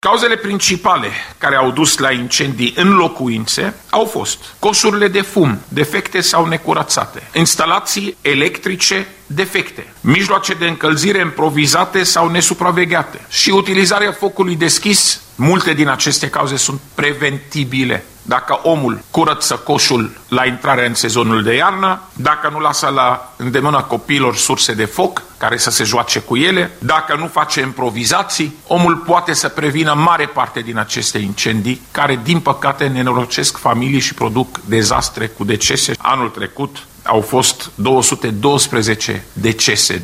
Cauzele principale care au dus la incendii în locuințe au fost coșurile de fum defecte sau necurățate, instalații electrice defecte, mijloace de încălzire improvizate sau nesupravegheate și utilizarea focului deschis. Multe din aceste cauze sunt preventibile. Dacă omul curăță coșul la intrarea în sezonul de iarnă, dacă nu lasă la îndemâna copiilor surse de foc care să se joace cu ele, dacă nu face improvizații, omul poate să prevină mare parte din aceste incendii care, din păcate, nenorocesc familii și produc dezastre cu decese. Anul trecut au fost 212 decese